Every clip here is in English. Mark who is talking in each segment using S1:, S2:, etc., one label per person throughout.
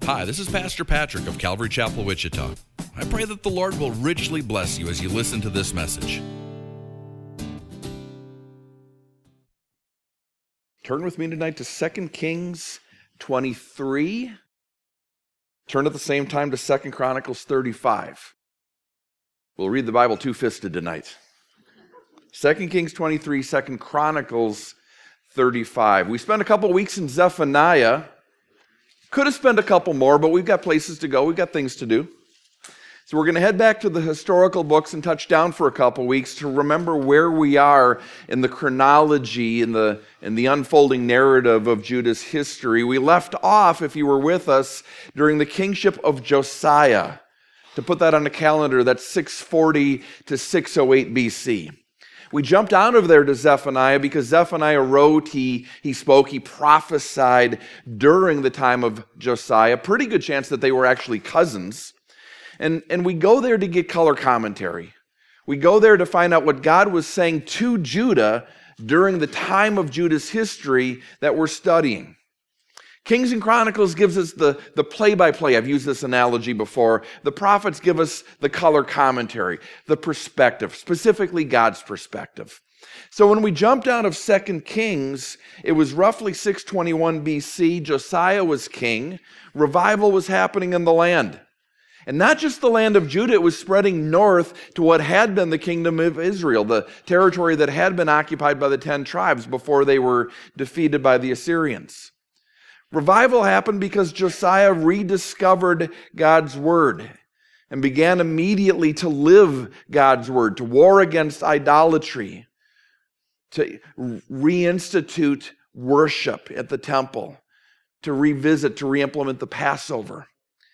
S1: Hi, this is Pastor Patrick of Calvary Chapel, Wichita. I pray that the Lord will richly bless you as you listen to this message.
S2: Turn with me tonight to 2 Kings 23. Turn at the same time to 2 Chronicles 35. We'll read the Bible two-fisted tonight. 2 Kings 23, 2 Chronicles 35. We spent a couple weeks in Zephaniah. Could have spent a couple more, but we've got places to go. We've got things to do. So we're going to head back to the historical books and touch down for a couple weeks to remember where we are in the chronology, in the unfolding narrative of Judah's history. We left off, if you were with us, during the kingship of Josiah. To put that on the calendar, that's 640 to 608 BC. We jumped out of there to Zephaniah because Zephaniah wrote, he spoke, he prophesied during the time of Josiah. Pretty good chance that they were actually cousins. And we go there to get color commentary. We go there to find out what God was saying to Judah during the time of Judah's history that we're studying. Kings and Chronicles gives us the play-by-play. I've used this analogy before. The prophets give us the color commentary, the perspective, specifically God's perspective. So when we jumped out of 2 Kings, it was roughly 621 BC. Josiah was king. Revival was happening in the land. And not just the land of Judah, it was spreading north to what had been the kingdom of Israel, the territory that had been occupied by the 10 tribes before they were defeated by the Assyrians. Revival happened because Josiah rediscovered God's word and began immediately to live God's word, to war against idolatry, to reinstitute worship at the temple, to revisit, to reimplement the Passover.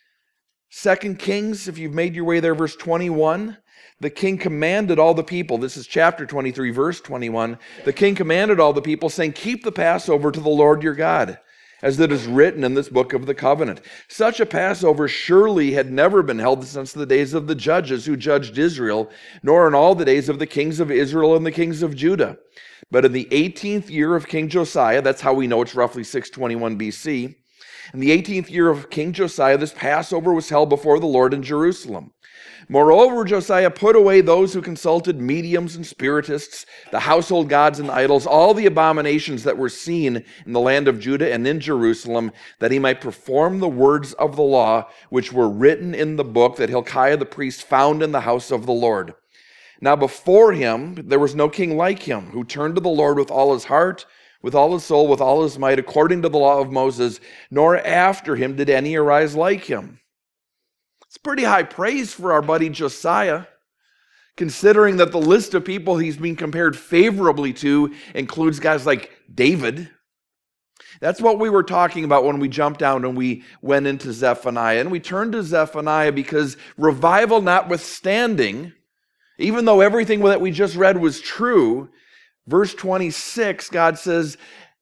S2: 2 Kings, if you've made your way there, verse 21, the king commanded all the people, this is chapter 23, verse 21, the king commanded all the people, saying, "Keep the Passover to the Lord your God, as it is written in this book of the covenant." Such a Passover surely had never been held since the days of the judges who judged Israel, nor in all the days of the kings of Israel and the kings of Judah. But in the 18th year of King Josiah, that's how we know it's roughly 621 BC, in the 18th year of King Josiah, this Passover was held before the Lord in Jerusalem. Moreover, Josiah put away those who consulted mediums and spiritists, the household gods and idols, all the abominations that were seen in the land of Judah and in Jerusalem, that he might perform the words of the law which were written in the book that Hilkiah the priest found in the house of the Lord. Now before him there was no king like him, who turned to the Lord with all his heart, with all his soul, with all his might, according to the law of Moses, nor after him did any arise like him. It's pretty high praise for our buddy Josiah, considering that the list of people he's being compared favorably to includes guys like David. That's what we were talking about when we jumped down and we went into Zephaniah. And we turned to Zephaniah because revival notwithstanding, even though everything that we just read was true, verse 26, God says,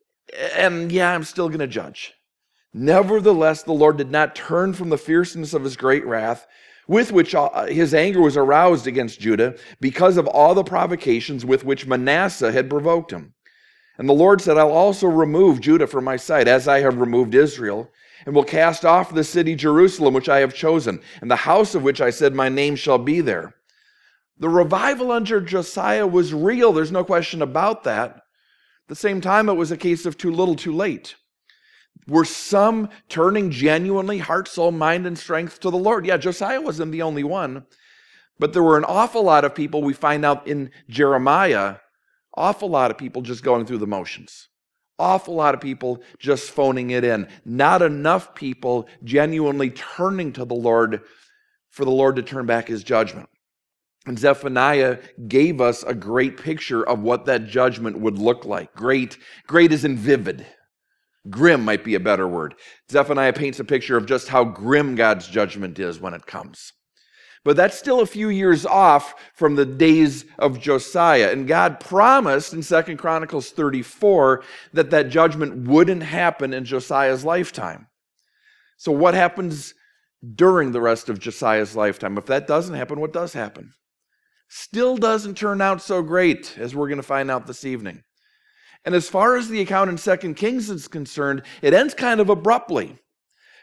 S2: and yeah, I'm still going to judge. Nevertheless, the Lord did not turn from the fierceness of his great wrath, with which his anger was aroused against Judah, because of all the provocations with which Manasseh had provoked him. And the Lord said, I'll also remove Judah from my sight, as I have removed Israel, and will cast off the city Jerusalem, which I have chosen, and the house of which I said, my name shall be there. The revival under Josiah was real. There's no question about that. At the same time, it was a case of too little, too late. Were some turning genuinely heart, soul, mind, and strength to the Lord? Yeah, Josiah wasn't the only one. But there were an awful lot of people, we find out in Jeremiah, awful lot of people just going through the motions. Awful lot of people just phoning it in. Not enough people genuinely turning to the Lord for the Lord to turn back his judgment. And Zephaniah gave us a great picture of what that judgment would look like. Great as in vivid. Grim might be a better word. Zephaniah paints a picture of just how grim God's judgment is when it comes. But that's still a few years off from the days of Josiah. And God promised in 2 Chronicles 34 that judgment wouldn't happen in Josiah's lifetime. So what happens during the rest of Josiah's lifetime? If that doesn't happen, what does happen? Still doesn't turn out so great, as we're going to find out this evening. And as far as the account in 2 Kings is concerned, it ends kind of abruptly.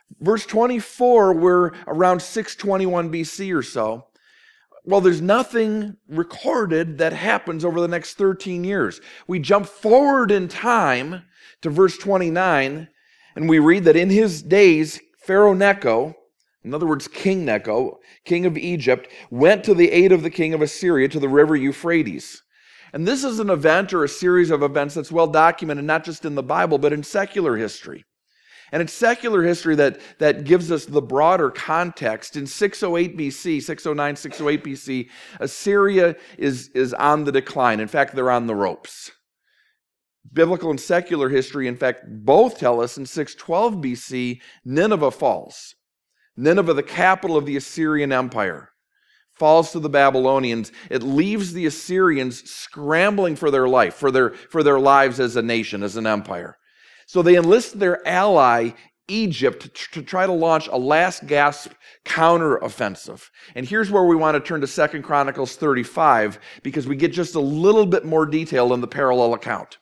S2: Verse 24, we're around 621 BC or so. Well, there's nothing recorded that happens over the next 13 years. We jump forward in time to verse 29, and we read that in his days, Pharaoh Necho, in other words, King Necho, king of Egypt, went to the aid of the king of Assyria to the river Euphrates. And this is an event or a series of events that's well documented, not just in the Bible, but in secular history. And it's secular history that gives us the broader context. In 608 BC, 609, 608 BC, Assyria is on the decline. In fact, they're on the ropes. Biblical and secular history, in fact, both tell us in 612 BC, Nineveh falls. Nineveh, the capital of the Assyrian Empire, falls to the Babylonians. It leaves the Assyrians scrambling for their life, for their lives as a nation, as an empire. So they enlist their ally, Egypt, to try to launch a last gasp counteroffensive. And here's where we want to turn to 2 Chronicles 35, because we get just a little bit more detail in the parallel account.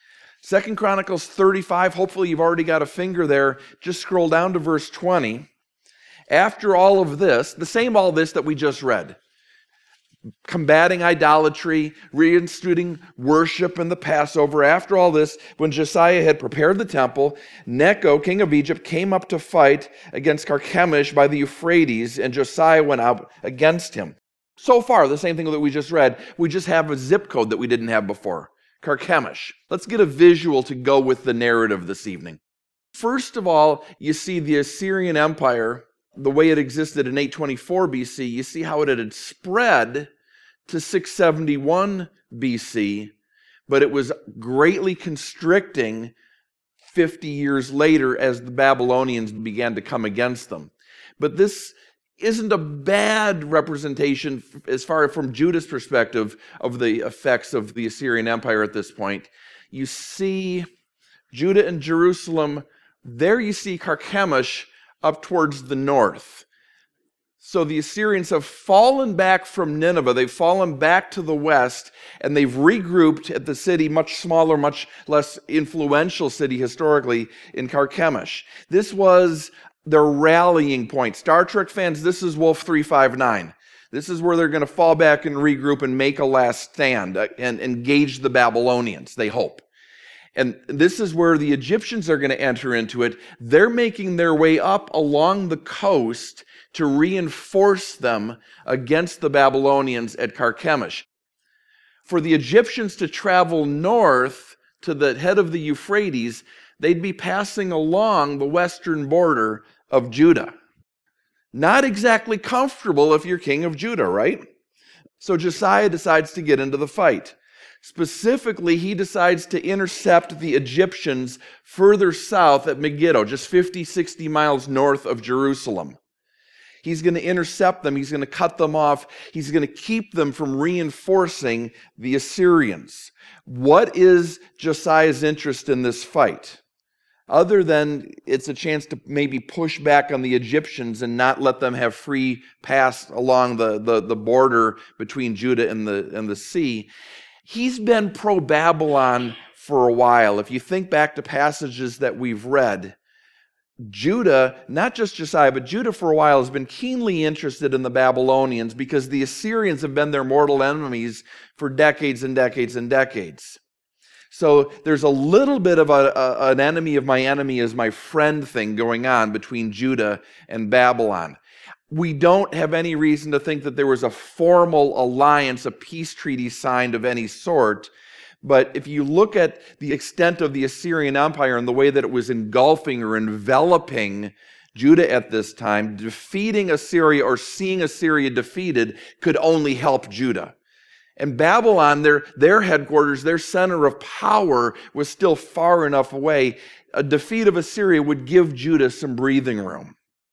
S2: 2 Chronicles 35, hopefully you've already got a finger there. Just scroll down to verse 20. After all of this, the same all this that we just read, combating idolatry, reinstituting worship and the Passover. After all this, when Josiah had prepared the temple, Necho, king of Egypt, came up to fight against Carchemish by the Euphrates, and Josiah went out against him. So far, the same thing that we just read, we just have a zip code that we didn't have before, Carchemish. Let's get a visual to go with the narrative this evening. First of all, you see the Assyrian Empire, the way it existed in 824 BC, you see how it had spread to 671 BC, but it was greatly constricting 50 years later as the Babylonians began to come against them. But this isn't a bad representation as far from Judah's perspective of the effects of the Assyrian Empire at this point. You see Judah and Jerusalem, there you see Carchemish up towards the north. So the Assyrians have fallen back from Nineveh. They've fallen back to the west, and they've regrouped at the city, much smaller, much less influential city historically, in Carchemish. This was their rallying point. Star Trek fans, this is Wolf 359. This is where they're going to fall back and regroup and make a last stand and engage the Babylonians, they hope. And this is where the Egyptians are going to enter into it. They're making their way up along the coast to reinforce them against the Babylonians at Carchemish. For the Egyptians to travel north to the head of the Euphrates, they'd be passing along the western border of Judah. Not exactly comfortable if you're king of Judah, right? So Josiah decides to get into the fight. Specifically, he decides to intercept the Egyptians further south at Megiddo, just 50, 60 miles north of Jerusalem. He's going to intercept them. He's going to cut them off. He's going to keep them from reinforcing the Assyrians. What is Josiah's interest in this fight? Other than it's a chance to maybe push back on the Egyptians and not let them have free pass along the border between Judah and the sea. He's been pro-Babylon for a while. If you think back to passages that we've read, Judah, not just Josiah, but Judah for a while has been keenly interested in the Babylonians because the Assyrians have been their mortal enemies for decades and decades and decades. So there's a little bit of an enemy of my enemy is my friend thing going on between Judah and Babylon. We don't have any reason to think that there was a formal alliance, a peace treaty signed of any sort. But if you look at the extent of the Assyrian Empire and the way that it was engulfing or enveloping Judah at this time, defeating Assyria or seeing Assyria defeated could only help Judah. And Babylon, their headquarters, their center of power was still far enough away. A defeat of Assyria would give Judah some breathing room.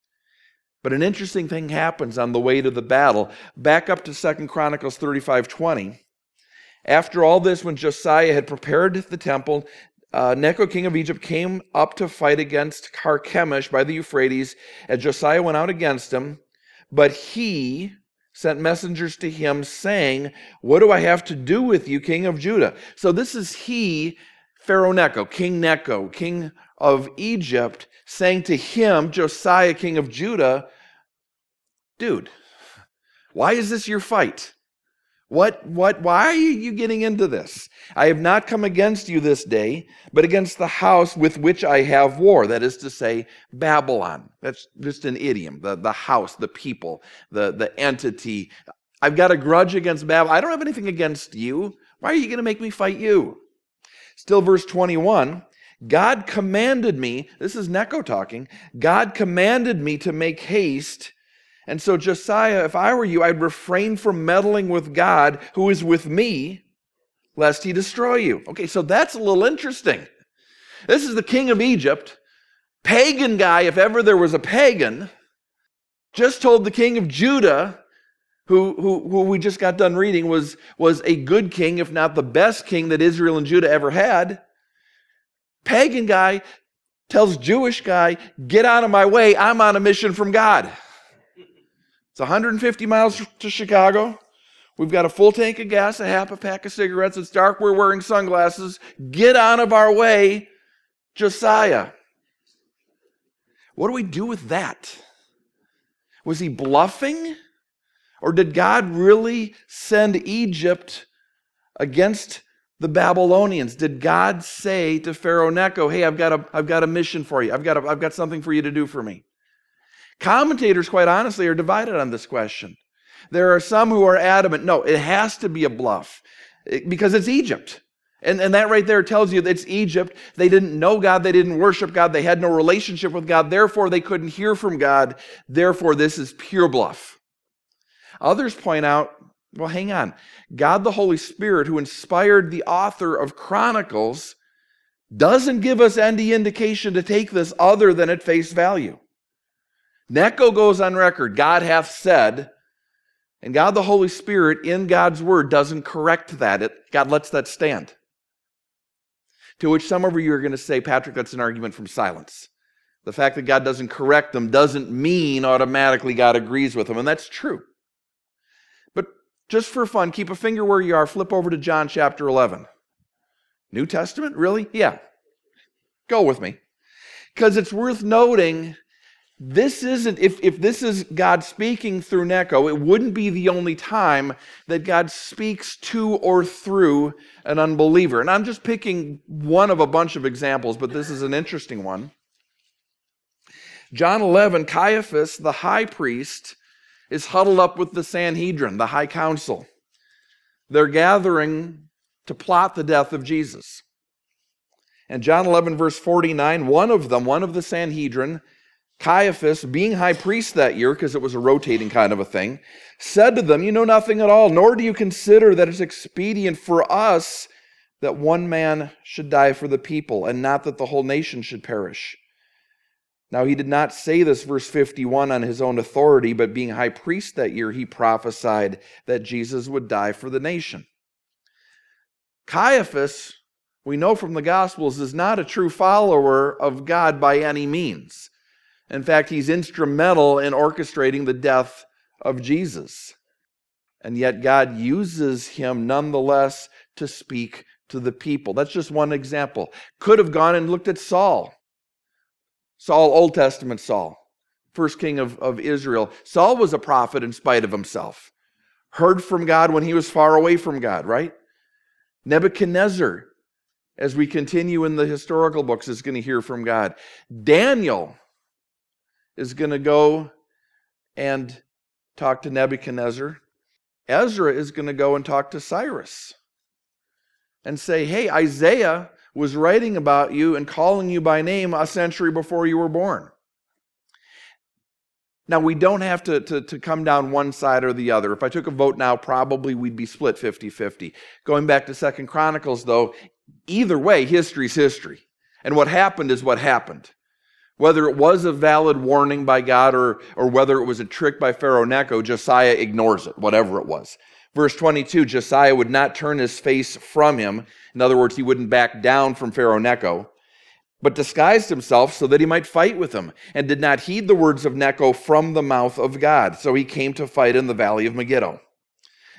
S2: But an interesting thing happens on the way to the battle. Back up to 2 Chronicles 35:20. After all this, when Josiah had prepared the temple, Necho, king of Egypt, came up to fight against Carchemish by the Euphrates, and Josiah went out against him. But he sent messengers to him saying, "What do I have to do with you, king of Judah?" So this is he, Pharaoh Necho, king of Egypt, saying to him, Josiah, king of Judah, dude, why is this your fight? Why are you getting into this? I have not come against you this day, but against the house with which I have war. That is to say, Babylon. That's just an idiom. The house, the people, the entity. I've got a grudge against Babylon. I don't have anything against you. Why are you going to make me fight you? Still verse 21. God commanded me, this is Necho talking, God commanded me to make haste. And so Josiah, if I were you, I'd refrain from meddling with God who is with me, lest he destroy you. Okay, so that's a little interesting. This is the king of Egypt, pagan guy, if ever there was a pagan, just told the king of Judah, who we just got done reading, was a good king, if not the best king that Israel and Judah ever had. Pagan guy tells Jewish guy, get out of my way, I'm on a mission from God. It's 150 miles to Chicago. We've got a full tank of gas, a half a pack of cigarettes. It's dark, we're wearing sunglasses. Get out of our way, Josiah. What do we do with that? Was he bluffing? Or did God really send Egypt against the Babylonians? Did God say to Pharaoh Necho, hey, I've got a mission for you. I've got something for you to do for me? Commentators, quite honestly, are divided on this question. There are some who are adamant, no, it has to be a bluff because it's Egypt. And that right there tells you that it's Egypt. They didn't know God. They didn't worship God. They had no relationship with God. Therefore, they couldn't hear from God. Therefore, this is pure bluff. Others point out, well, hang on. God the Holy Spirit, who inspired the author of Chronicles, doesn't give us any indication to take this other than at face value. Necho goes on record, God hath said, and God the Holy Spirit in God's word doesn't correct that. God lets that stand. To which some of you are going to say, Patrick, that's an argument from silence. The fact that God doesn't correct them doesn't mean automatically God agrees with them, and that's true. But just for fun, keep a finger where you are, flip over to John chapter 11. New Testament? Really? Yeah. Go with me. Because it's worth noting, this isn't, if this is God speaking through Necho, it wouldn't be the only time that God speaks to or through an unbeliever. And I'm just picking one of a bunch of examples, but this is an interesting one. John 11, Caiaphas, the high priest, is huddled up with the Sanhedrin, the high council. They're gathering to plot the death of Jesus. And John 11, verse 49, one of the Sanhedrin, Caiaphas, being high priest that year, because it was a rotating kind of a thing, said to them, you know nothing at all, nor do you consider that it's expedient for us that one man should die for the people, and not that the whole nation should perish. Now he did not say this, verse 51, on his own authority, but being high priest that year, he prophesied that Jesus would die for the nation. Caiaphas, we know from the Gospels, is not a true follower of God by any means. In fact, he's instrumental in orchestrating the death of Jesus. And yet God uses him nonetheless to speak to the people. That's just one example. Could have gone and looked at Saul. Saul, Old Testament Saul, first king of Israel. Saul was a prophet in spite of himself. Heard from God when he was far away from God, right? Nebuchadnezzar, as we continue in the historical books, is going to hear from God. Daniel is going to go and talk to Nebuchadnezzar. Ezra is going to go and talk to Cyrus and say, hey, Isaiah was writing about you and calling you by name a century before you were born. Now, we don't have to come down one side or the other. If I took a vote now, probably we'd be split 50-50. Going back to 2 Chronicles, though, either way, history's history. And what happened is what happened. Whether it was a valid warning by God or whether it was a trick by Pharaoh Necho, Josiah ignores it, whatever it was. Verse 22, Josiah would not turn his face from him. In other words, he wouldn't back down from Pharaoh Necho, but disguised himself so that he might fight with him, and did not heed the words of Necho from the mouth of God. So he came to fight in the valley of Megiddo.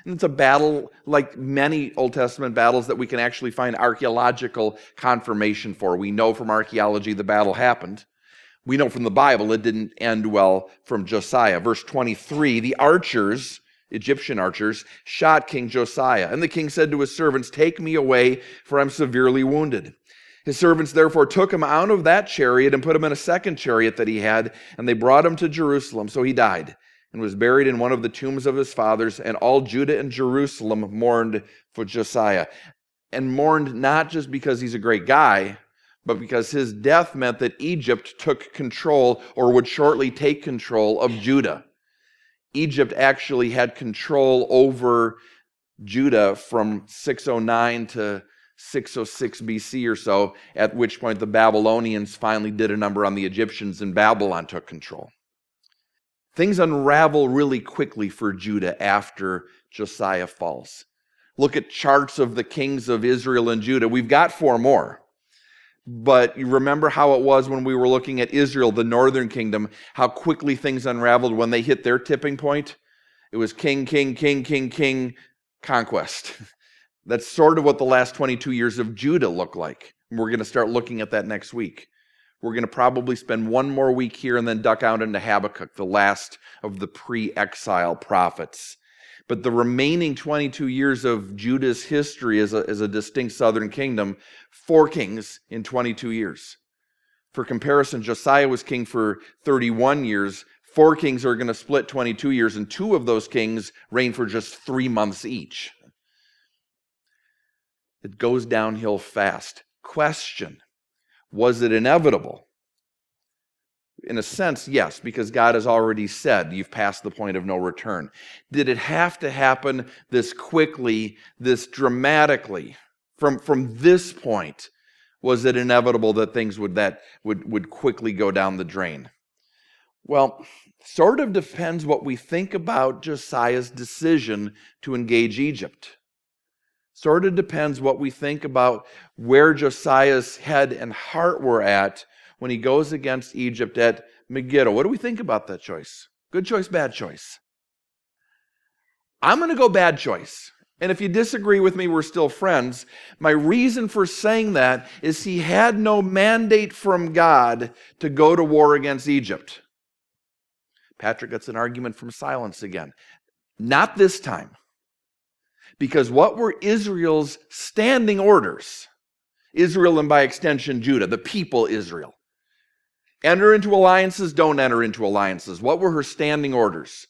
S2: And it's a battle like many Old Testament battles that we can actually find archaeological confirmation for. We know from archaeology the battle happened. We know from the Bible it didn't end well from Josiah. Verse 23, the archers, Egyptian archers, shot King Josiah. And the king said to his servants, "Take me away, for I'm severely wounded." His servants therefore took him out of that chariot and put him in a second chariot that he had, and they brought him to Jerusalem. So he died and was buried in one of the tombs of his fathers, and all Judah and Jerusalem mourned for Josiah. And mourned not just because he's a great guy, but because his death meant that Egypt took control, or would shortly take control, of Judah. Egypt actually had control over Judah from 609 to 606 BC or so, at which point the Babylonians finally did a number on the Egyptians and Babylon took control. Things unravel really quickly for Judah after Josiah falls. Look at charts of the kings of Israel and Judah. We've got 4 more. But you remember how it was when we were looking at Israel, the northern kingdom, how quickly things unraveled when they hit their tipping point? It was king, conquest. That's sort of what the last 22 years of Judah look like. We're going to start looking at that next week. We're going to probably spend one more week here and then duck out into Habakkuk, the last of the pre-exile prophets. But the remaining 22 years of Judah's history as a distinct southern kingdom, 4 kings in 22 years. For comparison, Josiah was king for 31 years. 4 kings are going to split 22 years, and 2 of those kings reigned for just 3 months each. It goes downhill fast. Question: was it inevitable? In a sense, yes, because God has already said you've passed the point of no return. Did it have to happen this quickly, this dramatically? From this point, was it inevitable that things would quickly go down the drain? Well, sort of depends what we think about Josiah's decision to engage Egypt. Sort of depends what we think about where Josiah's head and heart were at when he goes against Egypt at Megiddo. What do we think about that choice? Good choice, bad choice? I'm going to go bad choice. And if you disagree with me, we're still friends. My reason for saying that is he had no mandate from God to go to war against Egypt. Patrick gets an argument from silence again. Not this time. Because what were Israel's standing orders? Israel, and by extension Judah, the people Israel. Enter into alliances, don't enter into alliances. What were her standing orders?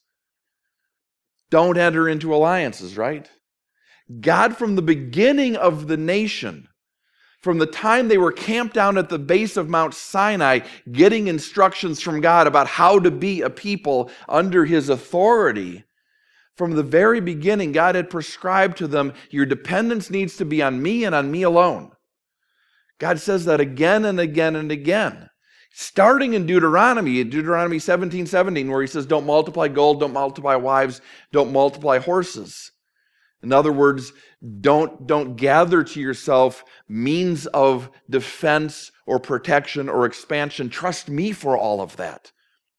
S2: Don't enter into alliances, right? God, from the beginning of the nation, from the time they were camped down at the base of Mount Sinai, getting instructions from God about how to be a people under his authority, from the very beginning, God had prescribed to them, your dependence needs to be on me and on me alone. God says that again and again and again. Starting in Deuteronomy 17:17, where he says, don't multiply gold, don't multiply wives, don't multiply horses. In other words, don't gather to yourself means of defense or protection or expansion. Trust me for all of that.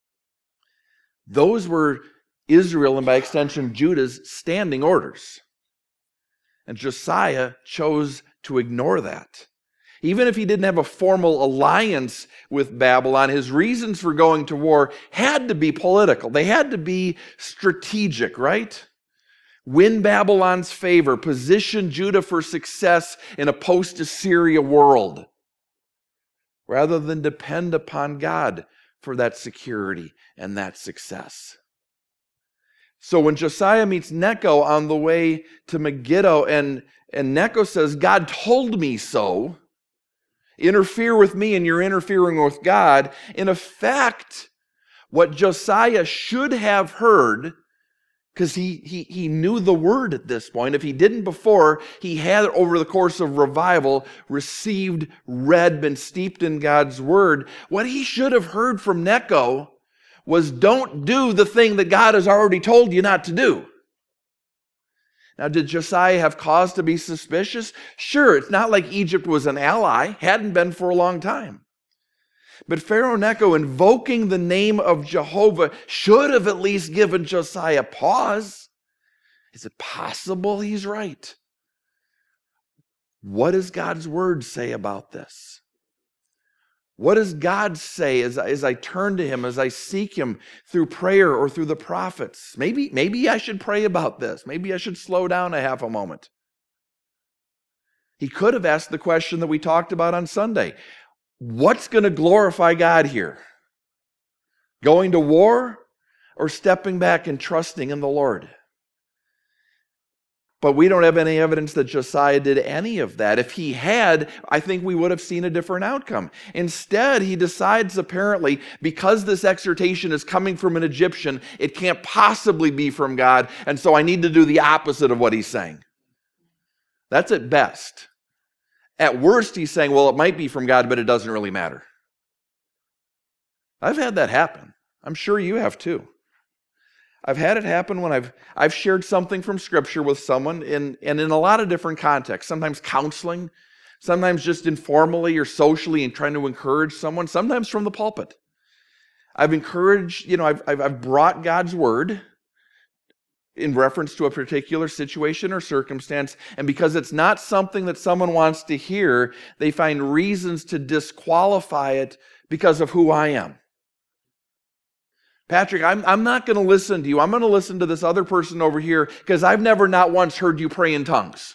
S2: Those were Israel, and by extension Judah's standing orders. And Josiah chose to ignore that. Even if he didn't have a formal alliance with Babylon, his reasons for going to war had to be political. They had to be strategic, right? Win Babylon's favor, position Judah for success in a post-Assyria world, rather than depend upon God for that security and that success. So when Josiah meets Necho on the way to Megiddo, and Necho says, God told me so, interfere with me and you're interfering with God, in effect, what Josiah should have heard, because he knew the word at this point. If he didn't before, he had, over the course of revival, received, read, been steeped in God's word. What he should have heard from Necho was, don't do the thing that God has already told you not to do. Now, did Josiah have cause to be suspicious? Sure, it's not like Egypt was an ally, hadn't been for a long time. But Pharaoh Necho, invoking the name of Jehovah, should have at least given Josiah pause. Is it possible he's right? What does God's word say about this? What does God say as I turn to him, as I seek him through prayer or through the prophets? Maybe I should pray about this. Maybe I should slow down a half a moment. He could have asked the question that we talked about on Sunday. What's going to glorify God here? Going to war or stepping back and trusting in the Lord? But we don't have any evidence that Josiah did any of that. If he had, I think we would have seen a different outcome. Instead, he decides apparently, because this exhortation is coming from an Egyptian, it can't possibly be from God, and so I need to do the opposite of what he's saying. That's at best. At worst, he's saying, well, it might be from God, but it doesn't really matter. I've had that happen. I'm sure you have too. I've had it happen when I've shared something from Scripture with someone and in a lot of different contexts. Sometimes counseling, sometimes just informally or socially and trying to encourage someone, sometimes from the pulpit. I've encouraged, I've brought God's word in reference to a particular situation or circumstance, and because it's not something that someone wants to hear, they find reasons to disqualify it because of who I am. Patrick, I'm not going to listen to you. I'm going to listen to this other person over here because I've never not once heard you pray in tongues.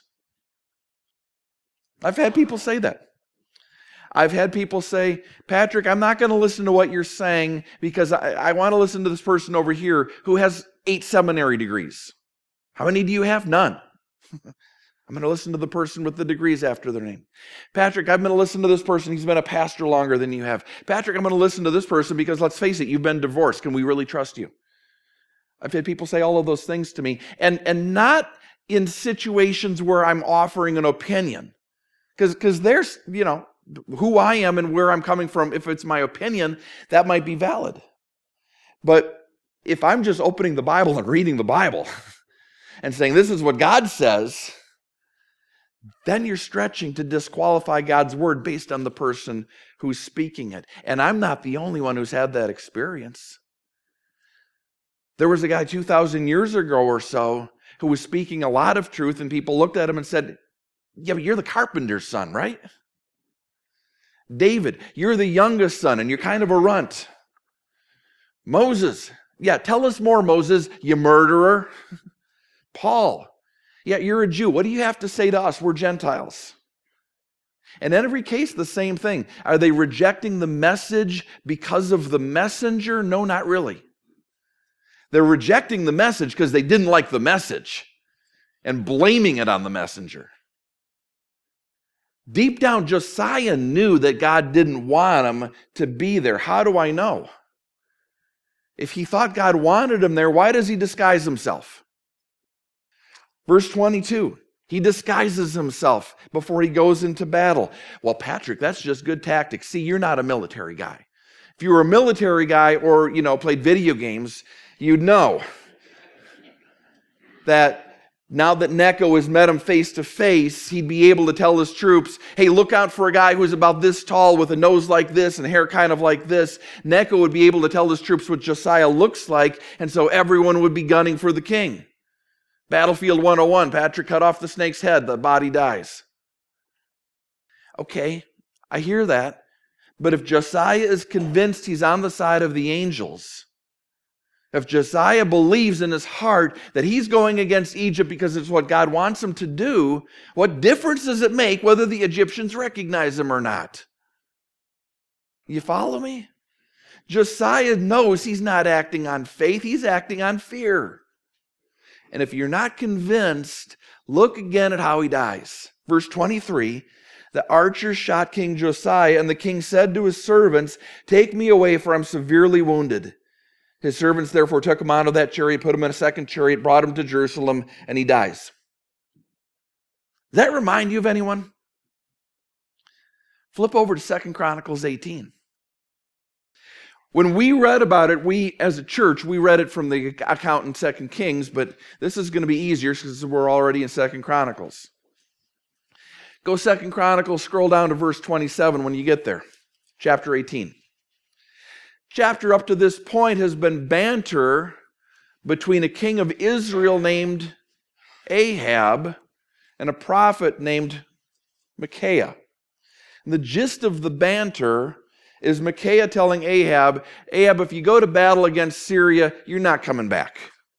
S2: I've had people say that. I've had people say, Patrick, I'm not going to listen to what you're saying because I want to listen to this person over here who has 8 seminary degrees. How many do you have? None. I'm going to listen to the person with the degrees after their name. Patrick, I'm going to listen to this person. He's been a pastor longer than you have. Patrick, I'm going to listen to this person because let's face it, you've been divorced. Can we really trust you? I've had people say all of those things to me. And not in situations where I'm offering an opinion. Because there's, who I am and where I'm coming from, if it's my opinion, that might be valid. But if I'm just opening the Bible and reading the Bible and saying this is what God says, then you're stretching to disqualify God's word based on the person who's speaking it. And I'm not the only one who's had that experience. There was a guy 2,000 years ago or so who was speaking a lot of truth, and people looked at him and said, yeah, but you're the carpenter's son, right? David, you're the youngest son, and you're kind of a runt. Moses, yeah, tell us more, Moses, you murderer. Paul, yeah, you're a Jew. What do you have to say to us? We're Gentiles. And in every case, the same thing. Are they rejecting the message because of the messenger? No, not really. They're rejecting the message because they didn't like the message and blaming it on the messenger. Deep down, Josiah knew that God didn't want him to be there. How do I know? If he thought God wanted him there, why does he disguise himself? Verse 22, he disguises himself before he goes into battle. Well, Patrick, that's just good tactics. See, you're not a military guy. If you were a military guy or, played video games, you'd know that now that Necho has met him face to face, he'd be able to tell his troops, hey, look out for a guy who's about this tall with a nose like this and hair kind of like this. Necho would be able to tell his troops what Josiah looks like, and so everyone would be gunning for the king. Battlefield 101, Patrick cut off the snake's head, the body dies. Okay, I hear that. But if Josiah is convinced he's on the side of the angels, if Josiah believes in his heart that he's going against Egypt because it's what God wants him to do, what difference does it make whether the Egyptians recognize him or not? You follow me? Josiah knows he's not acting on faith, he's acting on fear. And if you're not convinced, look again at how he dies. Verse 23, the archers shot King Josiah, and the king said to his servants, take me away, for I'm severely wounded. His servants therefore took him out of that chariot, put him in a second chariot, brought him to Jerusalem, and he dies. Does that remind you of anyone? Flip over to 2 Chronicles 18. When we read about it, we, as a church, we read it from the account in 2 Kings, but this is going to be easier because we're already in 2 Chronicles. Go 2 Chronicles, scroll down to verse 27 when you get there. Chapter 18. Chapter up to this point has been banter between a king of Israel named Ahab and a prophet named Micaiah. And the gist of the banter is Micaiah telling Ahab, if you go to battle against Syria, you're not coming back.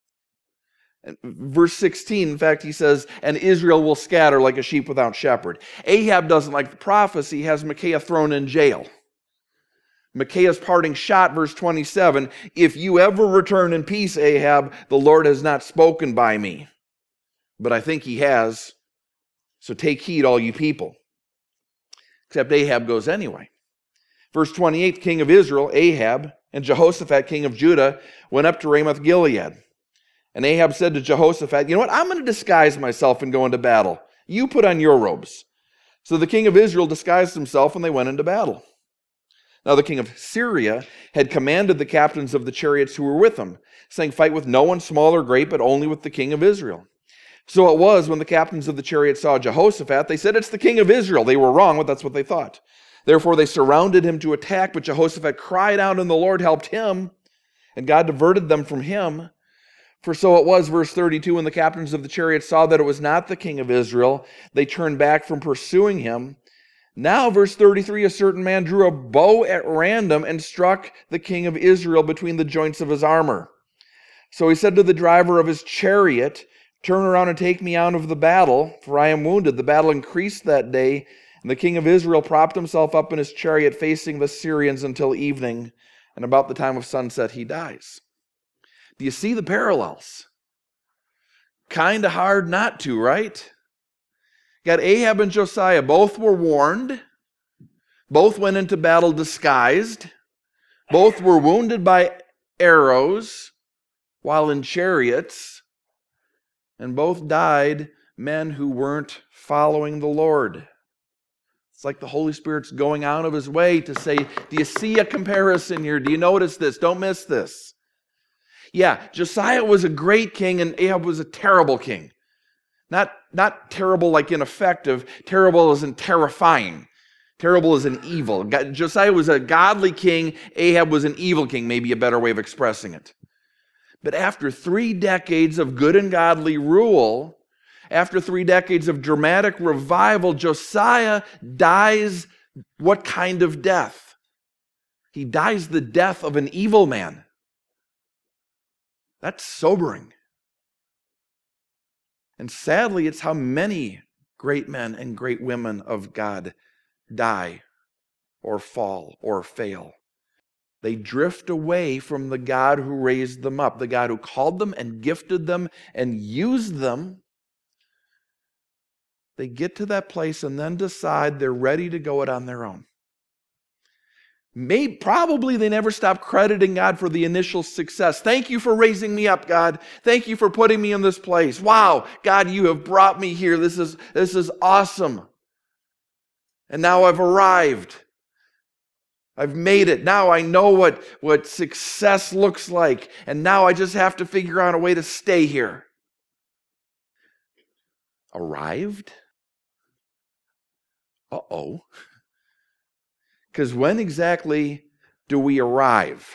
S2: And verse 16, in fact, he says, and Israel will scatter like a sheep without shepherd. Ahab doesn't like the prophecy, has Micaiah thrown in jail. Micaiah's parting shot, verse 27, if you ever return in peace, Ahab, the Lord has not spoken by me. But I think he has, so take heed, all you people. Except Ahab goes anyway. Verse 28, king of Israel, Ahab, and Jehoshaphat, king of Judah, went up to Ramoth Gilead. And Ahab said to Jehoshaphat, you know what, I'm going to disguise myself and go into battle. You put on your robes. So the king of Israel disguised himself and they went into battle. Now the king of Syria had commanded the captains of the chariots who were with him, saying, fight with no one small or great, but only with the king of Israel. So it was when the captains of the chariots saw Jehoshaphat, they said, it's the king of Israel. They were wrong, but that's what they thought. Therefore they surrounded him to attack, but Jehoshaphat cried out, and the Lord helped him, and God diverted them from him. For so it was, verse 32, when the captains of the chariots saw that it was not the king of Israel, they turned back from pursuing him. Now, verse 33, a certain man drew a bow at random and struck the king of Israel between the joints of his armor. So he said to the driver of his chariot, turn around and take me out of the battle, for I am wounded. The battle increased that day, and the king of Israel propped himself up in his chariot facing the Syrians until evening, and about the time of sunset he dies. Do you see the parallels? Kind of hard not to, right? Got Ahab and Josiah, both were warned, both went into battle disguised, both were wounded by arrows while in chariots, and both died men who weren't following the Lord. It's like the Holy Spirit's going out of his way to say, do you see a comparison here? Do you notice this? Don't miss this. Yeah, Josiah was a great king and Ahab was a terrible king. Not terrible like ineffective, terrible as in terrifying. Terrible as in evil. Josiah was a godly king, Ahab was an evil king, maybe a better way of expressing it. But after 3 decades of good and godly rule, after 3 decades of dramatic revival, Josiah dies what kind of death? He dies the death of an evil man. That's sobering. And sadly, it's how many great men and great women of God die or fall or fail. They drift away from the God who raised them up, the God who called them and gifted them and used them. They get to that place and then decide they're ready to go it on their own. Probably they never stop crediting God for the initial success. Thank you for raising me up, God. Thank you for putting me in this place. Wow, God, you have brought me here. This is awesome. And now I've arrived. I've made it. Now I know what success looks like. And now I just have to figure out a way to stay here. Arrived? Uh-oh. Because when exactly do we arrive?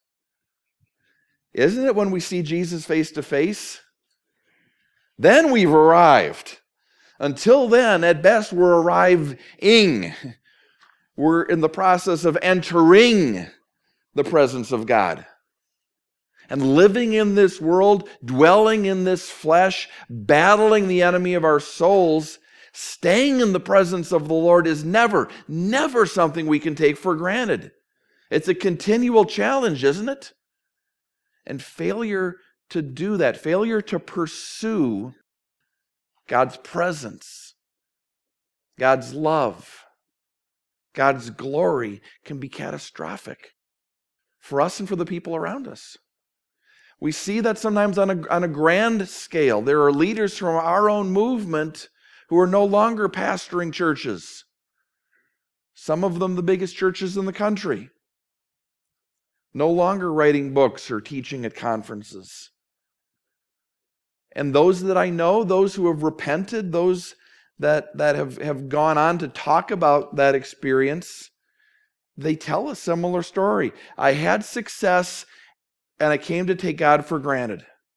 S2: Isn't it when we see Jesus face to face? Then we've arrived. Until then, at best, we're arriving. We're in the process of entering the presence of God. And living in this world, dwelling in this flesh, battling the enemy of our souls, staying in the presence of the Lord is never something we can take for granted. It's a continual challenge, isn't it? And failure to do that, failure to pursue God's presence, God's love, God's glory can be catastrophic for us and for the people around us. We see that sometimes on a grand scale. There are leaders from our own movement who are no longer pastoring churches. Some of them the biggest churches in the country. No longer writing books or teaching at conferences. And those that I know, those who have repented, those that have gone on to talk about that experience, they tell a similar story. I had success and I came to take God for granted.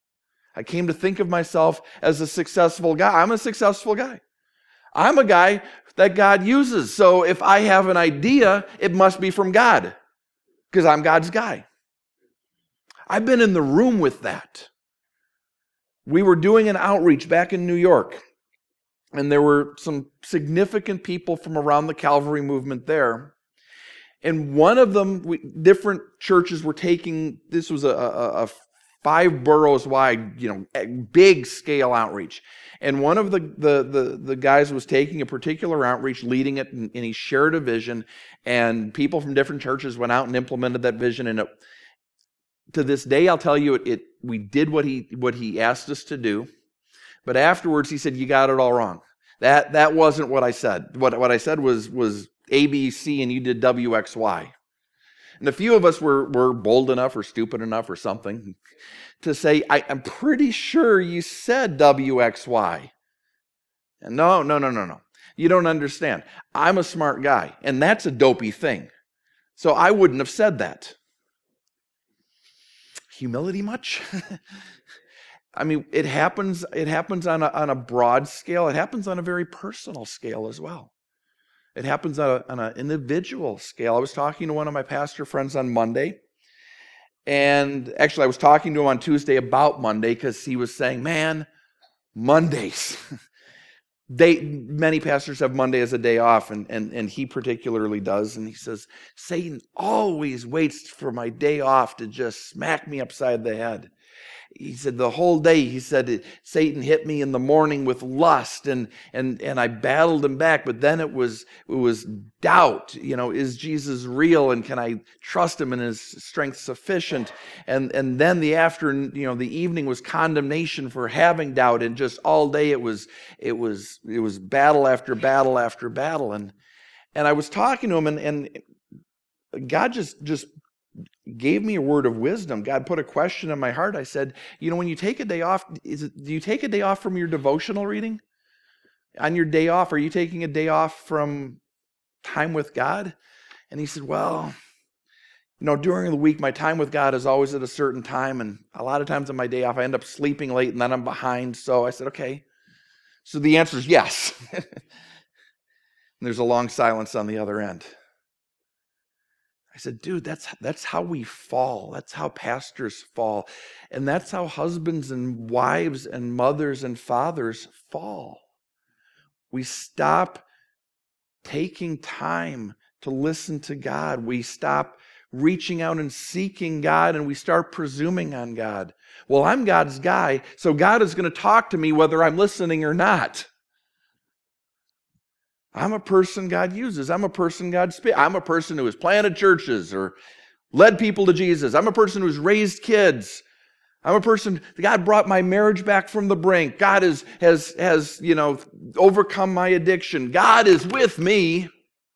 S2: I came to think of myself as a successful guy. I'm a successful guy. I'm a guy that God uses. So if I have an idea, it must be from God because I'm God's guy. I've been in the room with that. We were doing an outreach back in New York, and there were some significant people from around the Calvary movement there. And one of them, different churches were taking, this was a 5 boroughs wide, big scale outreach. And one of the guys was taking a particular outreach, leading it, and he shared a vision. And people from different churches went out and implemented that vision. And to this day, I'll tell you, we did what he asked us to do. But afterwards, he said, "You got it all wrong. That wasn't what I said. What I said was A, B, C, and you did W, X, Y." And a few of us were bold enough or stupid enough or something to say, I'm pretty sure you said W, X, Y. And no. You don't understand. I'm a smart guy, and that's a dopey thing. So I wouldn't have said that. Humility much? I mean, it happens on a broad scale. It happens on a very personal scale as well. It happens on an individual scale. I was talking to one of my pastor friends on Monday. And actually, I was talking to him on Tuesday about Monday because he was saying, man, Mondays. Many pastors have Monday as a day off, and he particularly does. And he says, Satan always waits for my day off to just smack me upside the head. He said the whole day, he said, Satan hit me in the morning with lust, and I battled him back, but then it was doubt. Is Jesus real, and can I trust him, and is strength sufficient? And then the afternoon, the evening was condemnation for having doubt, and just all day it was battle after battle after battle. And I was talking to him, and God just gave me a word of wisdom. God put a question in my heart. I said, when you take a day off, do you take a day off from your devotional reading? On your day off, are you taking a day off from time with God? And he said, well, during the week, my time with God is always at a certain time. And a lot of times on my day off, I end up sleeping late and then I'm behind. So I said, okay. So the answer is yes. And there's a long silence on the other end. I said, dude, that's how we fall. That's how pastors fall. And that's how husbands and wives and mothers and fathers fall. We stop taking time to listen to God. We stop reaching out and seeking God, and we start presuming on God. Well, I'm God's guy, so God is going to talk to me whether I'm listening or not. I'm a person God uses. I'm a person God speaks. I'm a person who has planted churches or led people to Jesus. I'm a person who's raised kids. I'm a person, God brought my marriage back from the brink. God has overcome my addiction. God is with me.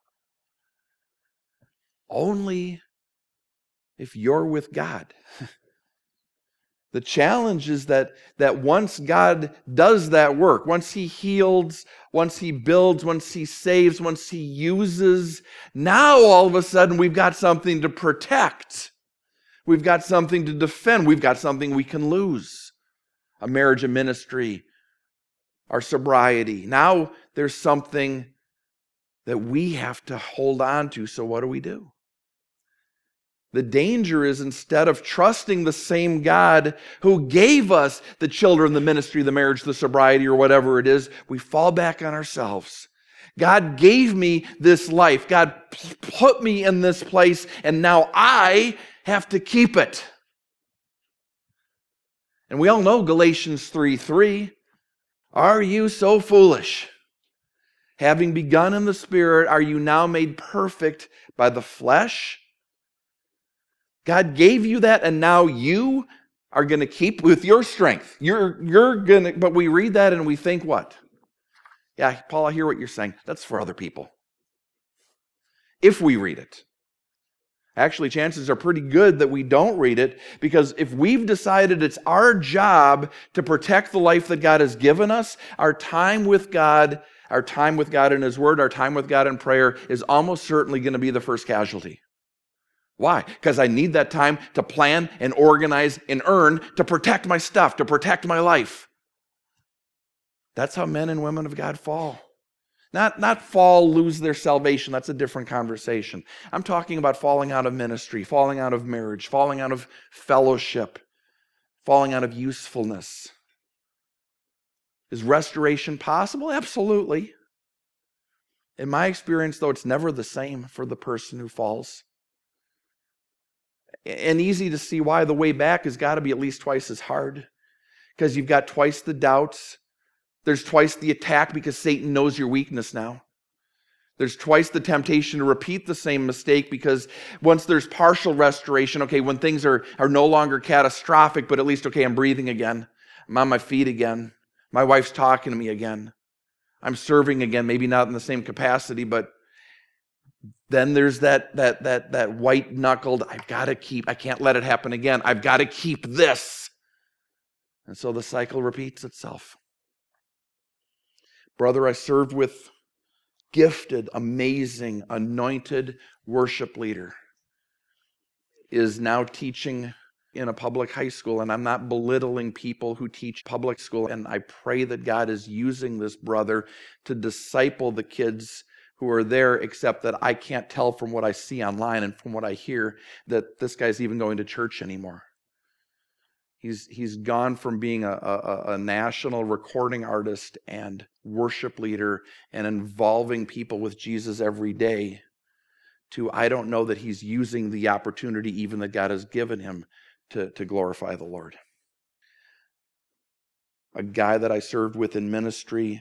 S2: Only if you're with God. The challenge is that once God does that work, once he heals, once he builds, once he saves, once he uses, now all of a sudden we've got something to protect. We've got something to defend. We've got something we can lose. A marriage, a ministry, our sobriety. Now there's something that we have to hold on to. So what do? The danger is, instead of trusting the same God who gave us the children, the ministry, the marriage, the sobriety, or whatever it is, we fall back on ourselves. God gave me this life. God put me in this place, and now I have to keep it. And we all know Galatians 3:3. Are you so foolish? Having begun in the Spirit, are you now made perfect by the flesh? God gave you that, and now you are going to keep with your strength. You're going to, but we read that and we think what? Yeah, Paul, I hear what you're saying. That's for other people. If we read it. Actually, chances are pretty good that we don't read it, because if we've decided it's our job to protect the life that God has given us, our time with God in His Word, our time with God in prayer is almost certainly going to be the first casualty. Why? Because I need that time to plan and organize and earn to protect my stuff, to protect my life. That's how men and women of God fall. Not fall, lose their salvation. That's a different conversation. I'm talking about falling out of ministry, falling out of marriage, falling out of fellowship, falling out of usefulness. Is restoration possible? Absolutely. In my experience, though, it's never the same for the person who falls. And easy to see why. The way back has got to be at least twice as hard, because you've got twice the doubts. There's twice the attack because Satan knows your weakness now. There's twice the temptation to repeat the same mistake, because once there's partial restoration, okay, when things are no longer catastrophic, but at least, okay, I'm breathing again. I'm on my feet again. My wife's talking to me again. I'm serving again, maybe not in the same capacity, but then there's that white-knuckled, I can't let it happen again. I've got to keep this. And so the cycle repeats itself. Brother I served with, gifted, amazing, anointed worship leader, is now teaching in a public high school, and I'm not belittling people who teach public school, and I pray that God is using this brother to disciple the kids who are there, except that I can't tell from what I see online and from what I hear that this guy's even going to church anymore. He's gone from being a national recording artist and worship leader and involving people with Jesus every day to, I don't know that he's using the opportunity even that God has given him to glorify the Lord. A guy that I served with in ministry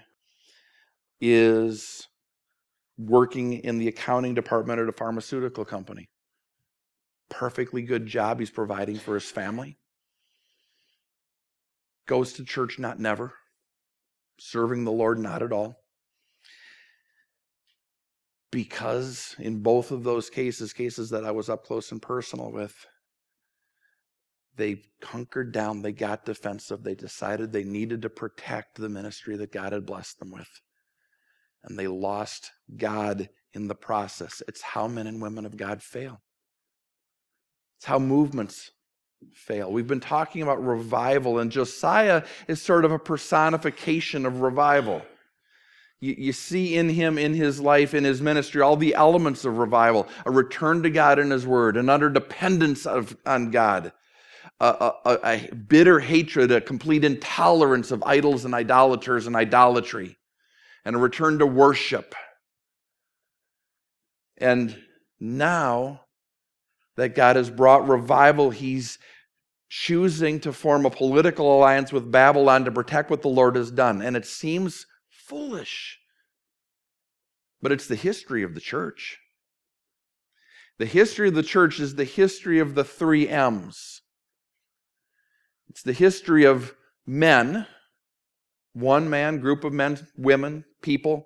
S2: is working in the accounting department at a pharmaceutical company. Perfectly good job he's providing for his family. Goes to church, not never. Serving the Lord, not at all. Because in both of those cases that I was up close and personal with, they hunkered down, they got defensive, they decided they needed to protect the ministry that God had blessed them with. And they lost God in the process. It's how men and women of God fail. It's how movements fail. We've been talking about revival, and Josiah is sort of a personification of revival. You see in him, in his life, in his ministry, all the elements of revival: a return to God and his word, an utter dependence on God, a bitter hatred, a complete intolerance of idols and idolaters and idolatry, and a return to worship. And now that God has brought revival, he's choosing to form a political alliance with Babylon to protect what the Lord has done. And it seems foolish, but it's the history of the church. The history of the church is the history of the 3 M's. It's the history of men, one man, group of men, women, people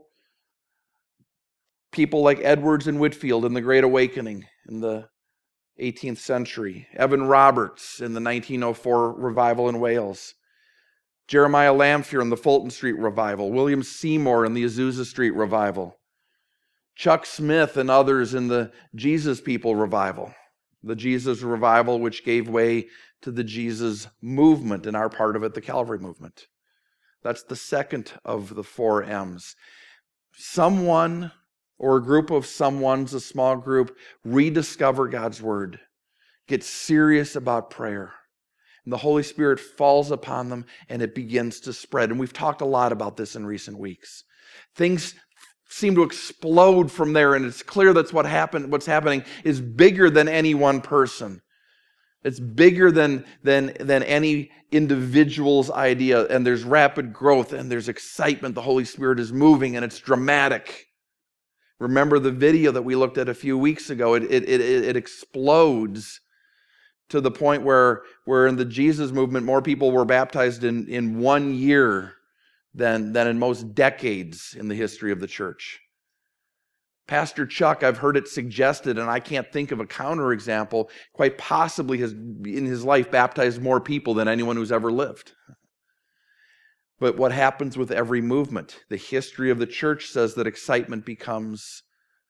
S2: like Edwards and Whitefield in the Great Awakening in the 18th century, Evan Roberts in the 1904 revival in Wales, Jeremiah Lamphere in the Fulton Street revival, William Seymour in the Azusa Street revival, Chuck Smith and others in the Jesus People revival, the Jesus revival which gave way to the Jesus movement, and our part of it, the Calvary movement. That's the second of the 4 M's. Someone or a group of someones, a small group, rediscover God's word, get serious about prayer, and the Holy Spirit falls upon them and it begins to spread. And we've talked a lot about this in recent weeks. Things seem to explode from there, and it's clear that's what's happening is bigger than any one person. It's bigger than any individual's idea, and there's rapid growth and there's excitement. The Holy Spirit is moving and it's dramatic. Remember the video that we looked at a few weeks ago. It explodes to the point where in the Jesus movement, more people were baptized in 1 year than in most decades in the history of the church. Pastor Chuck, I've heard it suggested, and I can't think of a counterexample, quite possibly has in his life baptized more people than anyone who's ever lived. But what happens with every movement? The history of the church says that excitement becomes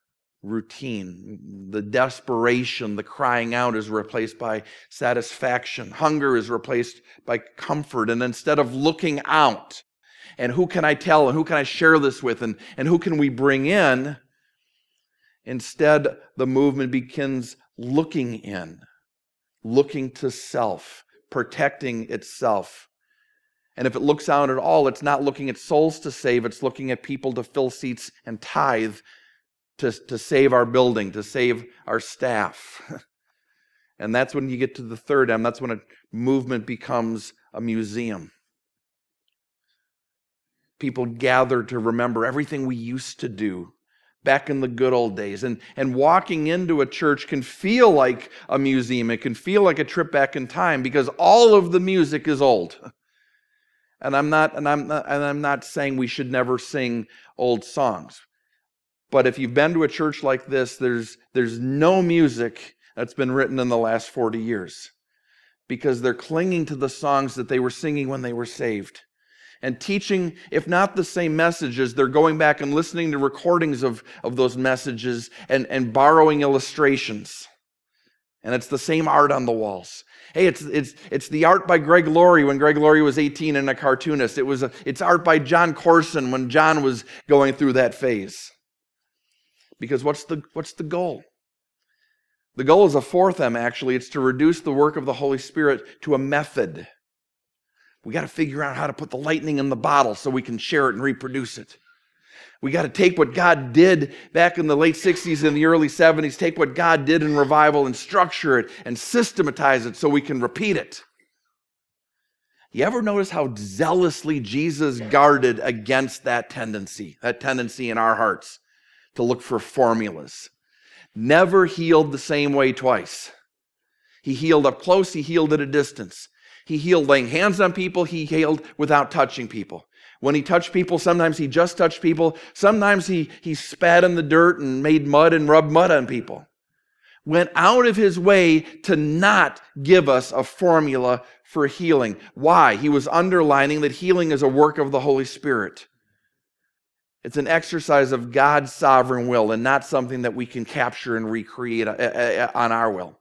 S2: routine. The desperation, the crying out is replaced by satisfaction. Hunger is replaced by comfort. And instead of looking out, and who can I tell, and who can I share this with, and who can we bring in, instead the movement begins looking in, looking to self, protecting itself. And if it looks out at all, it's not looking at souls to save, it's looking at people to fill seats and tithe to save our building, to save our staff. And that's when you get to the third M, that's when a movement becomes a museum. People gather to remember everything we used to do back in the good old days. And walking into a church can feel like a museum. It can feel like a trip back in time because all of the music is old. And I'm not saying we should never sing old songs. But if you've been to a church like this, there's no music that's been written in the last 40 years because they're clinging to the songs that they were singing when they were saved. And teaching, if not the same messages, they're going back and listening to recordings of those messages and borrowing illustrations. And it's the same art on the walls. Hey, it's the art by Greg Laurie when Greg Laurie was 18 and a cartoonist. It's art by John Corson when John was going through that phase. Because what's the goal? The goal is a fourth M, actually. It's to reduce the work of the Holy Spirit to a method. We got to figure out how to put the lightning in the bottle so we can share it and reproduce it. We got to take what God did back in the late 60s and the early 70s, take what God did in revival and structure it and systematize it so we can repeat it. You ever notice how zealously Jesus guarded against that tendency in our hearts to look for formulas? Never healed the same way twice. He healed up close, he healed at a distance. He healed laying hands on people, he healed without touching people. When he touched people, sometimes he just touched people. Sometimes he spat in the dirt and made mud and rubbed mud on people. Went out of his way to not give us a formula for healing. Why? He was underlining that healing is a work of the Holy Spirit. It's an exercise of God's sovereign will and not something that we can capture and recreate on our will.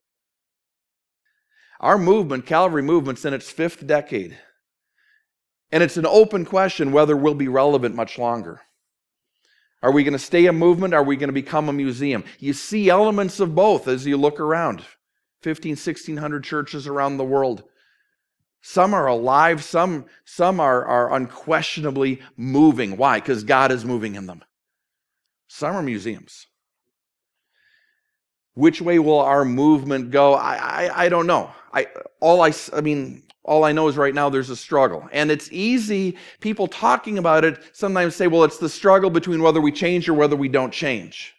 S2: Our movement, Calvary Movement's in its 5th decade. And it's an open question whether we'll be relevant much longer. Are we going to stay a movement? Are we going to become a museum? You see elements of both as you look around. 1,1600 churches around the world. Some are alive, some are unquestionably moving. Why? Because God is moving in them. Some are museums. Which way will our movement go? I don't know. All I know is right now there's a struggle. And it's easy, people talking about it sometimes say, well, it's the struggle between whether we change or whether we don't change.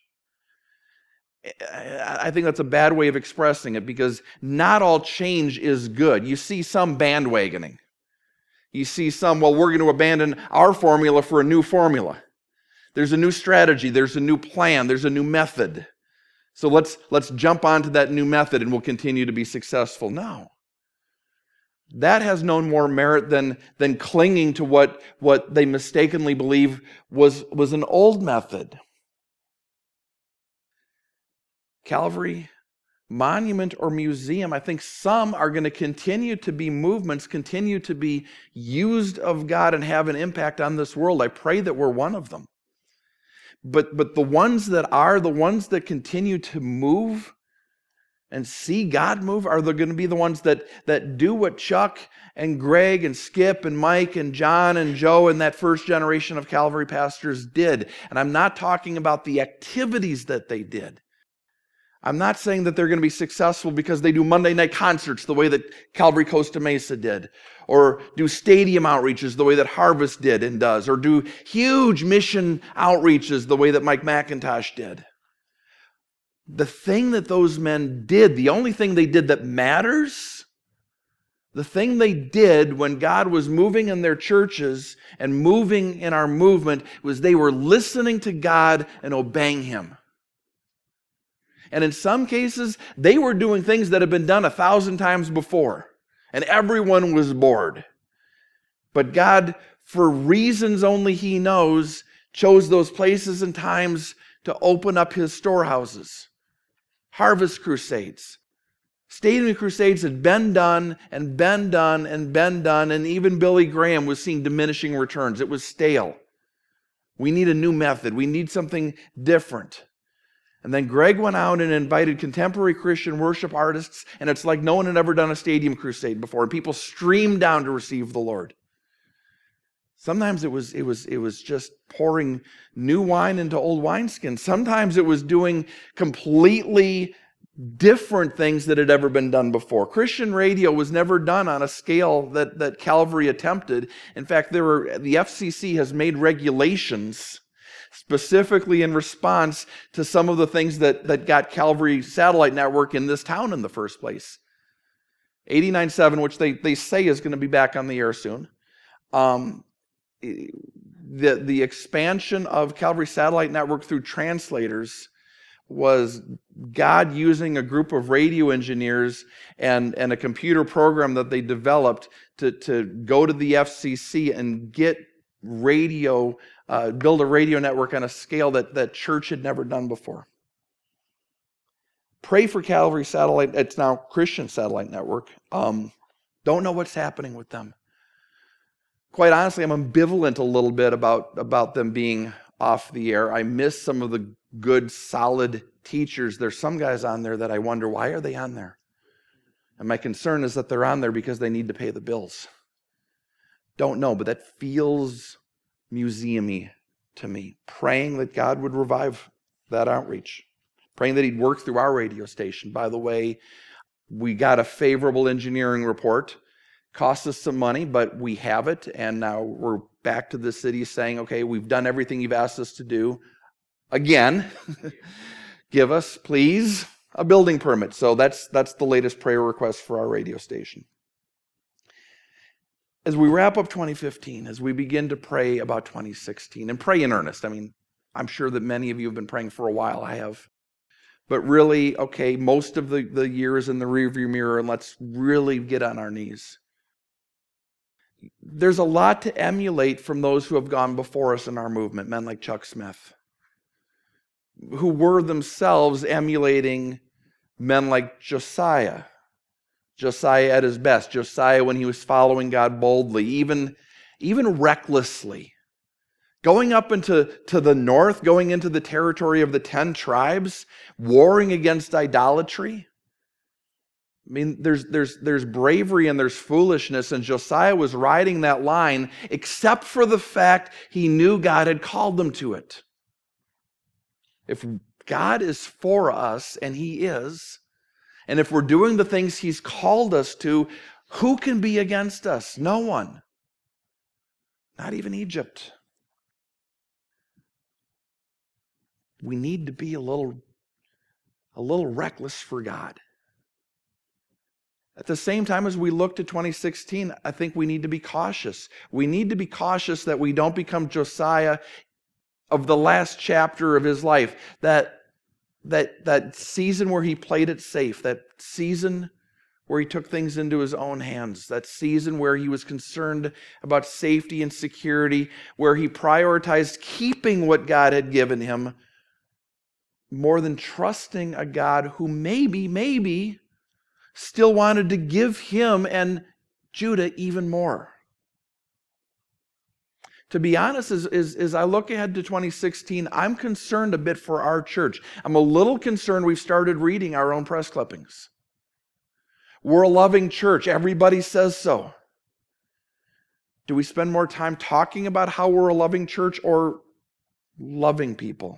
S2: I think that's a bad way of expressing it because not all change is good. You see some bandwagoning. You see some, well, we're going to abandon our formula for a new formula. There's a new strategy, there's a new plan, there's a new method. So let's jump onto that new method and we'll continue to be successful. No. That has no more merit than clinging to what they mistakenly believe was an old method. Calvary, monument, or museum, I think some are going to continue to be movements, continue to be used of God and have an impact on this world. I pray that we're one of them. But the ones that continue to move and see God move are going to be the ones that do what Chuck and Greg and Skip and Mike and John and Joe and that first generation of Calvary pastors did. And I'm not talking about the activities that they did. I'm not saying that they're going to be successful because they do Monday night concerts the way that Calvary Costa Mesa did, or do stadium outreaches the way that Harvest did and does, or do huge mission outreaches the way that Mike McIntosh did. The thing that those men did, the only thing they did that matters, the thing they did when God was moving in their churches and moving in our movement was they were listening to God and obeying Him. And in some cases, they were doing things that had been done 1,000 times before, and everyone was bored. But God, for reasons only He knows, chose those places and times to open up his storehouses. Harvest crusades. Stadium crusades had been done and been done and been done, and even Billy Graham was seeing diminishing returns. It was stale. We need a new method. We need something different. And then Greg went out and invited contemporary Christian worship artists, and it's like no one had ever done a stadium crusade before, and people streamed down to receive the Lord. Sometimes it was just pouring new wine into old wineskins. Sometimes it was doing completely different things that had ever been done before. Christian radio was never done on a scale that Calvary attempted. In fact, the FCC has made regulations specifically in response to some of the things that got Calvary Satellite Network in this town in the first place. 89.7, which they say is going to be back on the air soon. The expansion of Calvary Satellite Network through translators was God using a group of radio engineers and a computer program that they developed to go to the FCC and get radio, build a radio network on a scale that church had never done before. Pray for Calvary Satellite. It's now Christian Satellite Network. Don't know what's happening with them. Quite honestly, I'm ambivalent a little bit about them being off the air. I miss some of the good, solid teachers. There's some guys on there that I wonder, why are they on there? And my concern is that they're on there because they need to pay the bills. Don't know, but that feels museum-y to me. Praying that God would revive that outreach. Praying that he'd work through our radio station. By the way, we got a favorable engineering report. Cost us some money, but we have it, and now we're back to the city saying, okay, we've done everything you've asked us to do. Again, give us, please, a building permit. So that's the latest prayer request for our radio station. As we wrap up 2015, as we begin to pray about 2016, and pray in earnest, I mean, I'm sure that many of you have been praying for a while, I have. But really, okay, most of the year is in the rearview mirror, and let's really get on our knees. There's a lot to emulate from those who have gone before us in our movement, men like Chuck Smith, who were themselves emulating men like Josiah. Josiah at his best. Josiah when he was following God boldly, even recklessly. Going up into the north, going into the territory of the 10 tribes, warring against idolatry. I mean, there's bravery and there's foolishness, and Josiah was riding that line, except for the fact he knew God had called them to it. If God is for us, and he is, and if we're doing the things he's called us to, who can be against us? No one. Not even Egypt. We need to be a little reckless for God. At the same time as we look to 2016, I think we need to be cautious. We need to be cautious that we don't become Josiah of the last chapter of his life. That season where he played it safe. That season where he took things into his own hands. That season where he was concerned about safety and security. Where he prioritized keeping what God had given him more than trusting a God who maybe still wanted to give him and Judah even more. To be honest, as I look ahead to 2016, I'm concerned a bit for our church. I'm a little concerned we've started reading our own press clippings. We're a loving church. Everybody says so. Do we spend more time talking about how we're a loving church or loving people?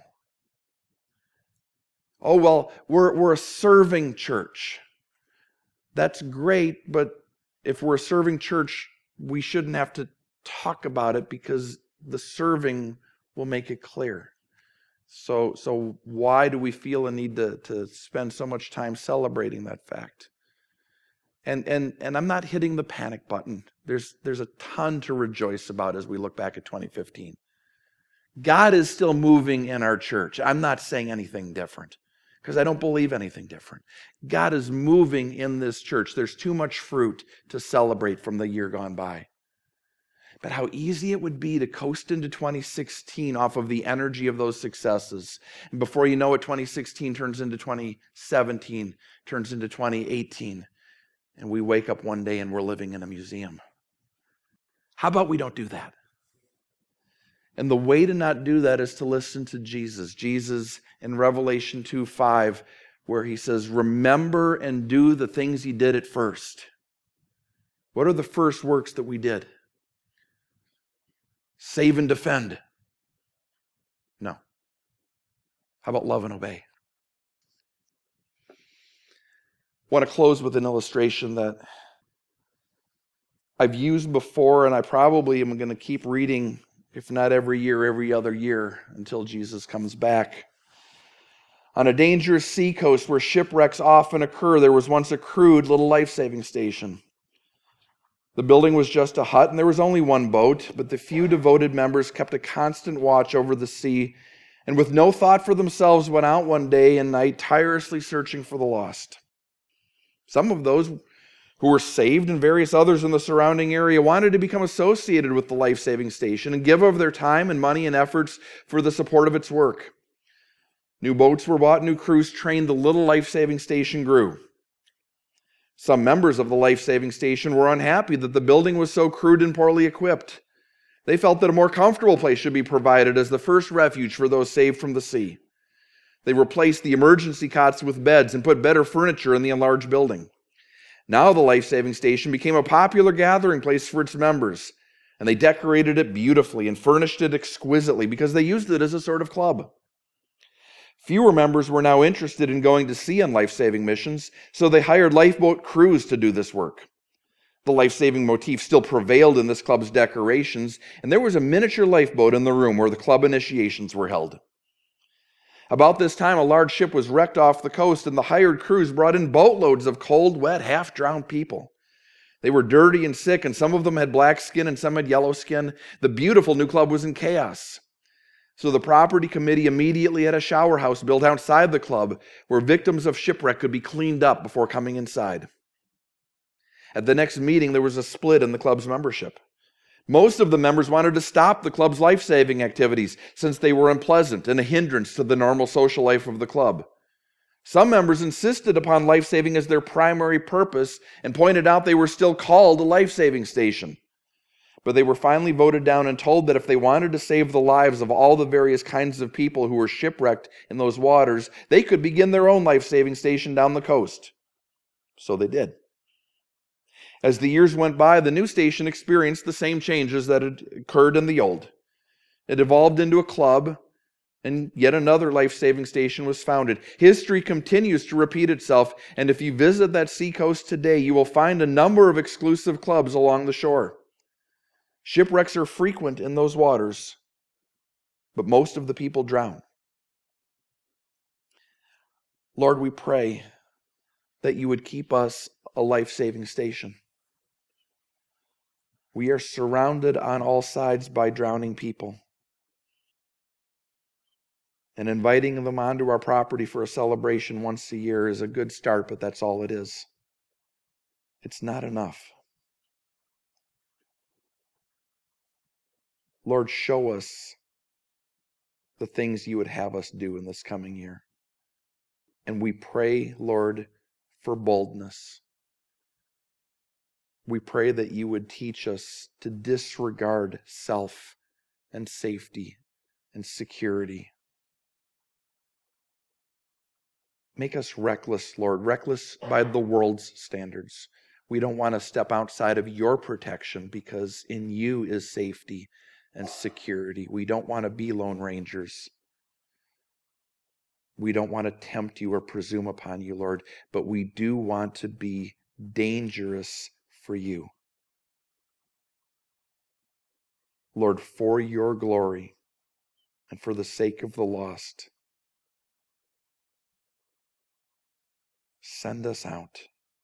S2: Oh, well, we're a serving church. That's great, but if we're a serving church, we shouldn't have to talk about it because the serving will make it clear. So why do we feel a need to spend so much time celebrating that fact? And I'm not hitting the panic button. There's a ton to rejoice about as we look back at 2015. God is still moving in our church. I'm not saying anything different, because I don't believe anything different. God is moving in this church. There's too much fruit to celebrate from the year gone by. But how easy it would be to coast into 2016 off of the energy of those successes. And before you know it, 2016 turns into 2017, turns into 2018. And we wake up one day and we're living in a museum. How about we don't do that? And the way to not do that is to listen to Jesus. Jesus in Revelation 2:5, where he says, remember and do the things he did at first. What are the first works that we did? Save and defend. No. How about love and obey? I want to close with an illustration that I've used before, and I probably am going to keep reading, if not every year, every other year, until Jesus comes back. On a dangerous seacoast where shipwrecks often occur, there was once a crude little life-saving station. The building was just a hut, and there was only one boat, but the few devoted members kept a constant watch over the sea, and with no thought for themselves went out one day and night tirelessly searching for the lost. Some of those who were saved and various others in the surrounding area wanted to become associated with the life-saving station and give of their time and money and efforts for the support of its work. New boats were bought, new crews trained, the little life-saving station grew. Some members of the life-saving station were unhappy that the building was so crude and poorly equipped. They felt that a more comfortable place should be provided as the first refuge for those saved from the sea. They replaced the emergency cots with beds and put better furniture in the enlarged building. Now the life-saving station became a popular gathering place for its members, and they decorated it beautifully and furnished it exquisitely because they used it as a sort of club. Fewer members were now interested in going to sea on life-saving missions, so they hired lifeboat crews to do this work. The life-saving motif still prevailed in this club's decorations, and there was a miniature lifeboat in the room where the club initiations were held. About this time, a large ship was wrecked off the coast, and the hired crews brought in boatloads of cold, wet, half-drowned people. They were dirty and sick, and some of them had black skin and some had yellow skin. The beautiful new club was in chaos. So the property committee immediately had a shower house built outside the club where victims of shipwreck could be cleaned up before coming inside. At the next meeting, there was a split in the club's membership. Most of the members wanted to stop the club's life-saving activities since they were unpleasant and a hindrance to the normal social life of the club. Some members insisted upon life-saving as their primary purpose and pointed out they were still called a life-saving station. But they were finally voted down and told that if they wanted to save the lives of all the various kinds of people who were shipwrecked in those waters, they could begin their own life-saving station down the coast. So they did. As the years went by, the new station experienced the same changes that had occurred in the old. It evolved into a club, and yet another life-saving station was founded. History continues to repeat itself, and if you visit that seacoast today, you will find a number of exclusive clubs along the shore. Shipwrecks are frequent in those waters, but most of the people drown. Lord, we pray that you would keep us a life-saving station. We are surrounded on all sides by drowning people. And inviting them onto our property for a celebration once a year is a good start, but that's all it is. It's not enough. Lord, show us the things you would have us do in this coming year. And we pray, Lord, for boldness. We pray that you would teach us to disregard self and safety and security. Make us reckless, Lord, reckless by the world's standards. We don't want to step outside of your protection because in you is safety and security. We don't want to be lone rangers. We don't want to tempt you or presume upon you, Lord, but we do want to be dangerous for you. Lord, for your glory and for the sake of the lost, send us out.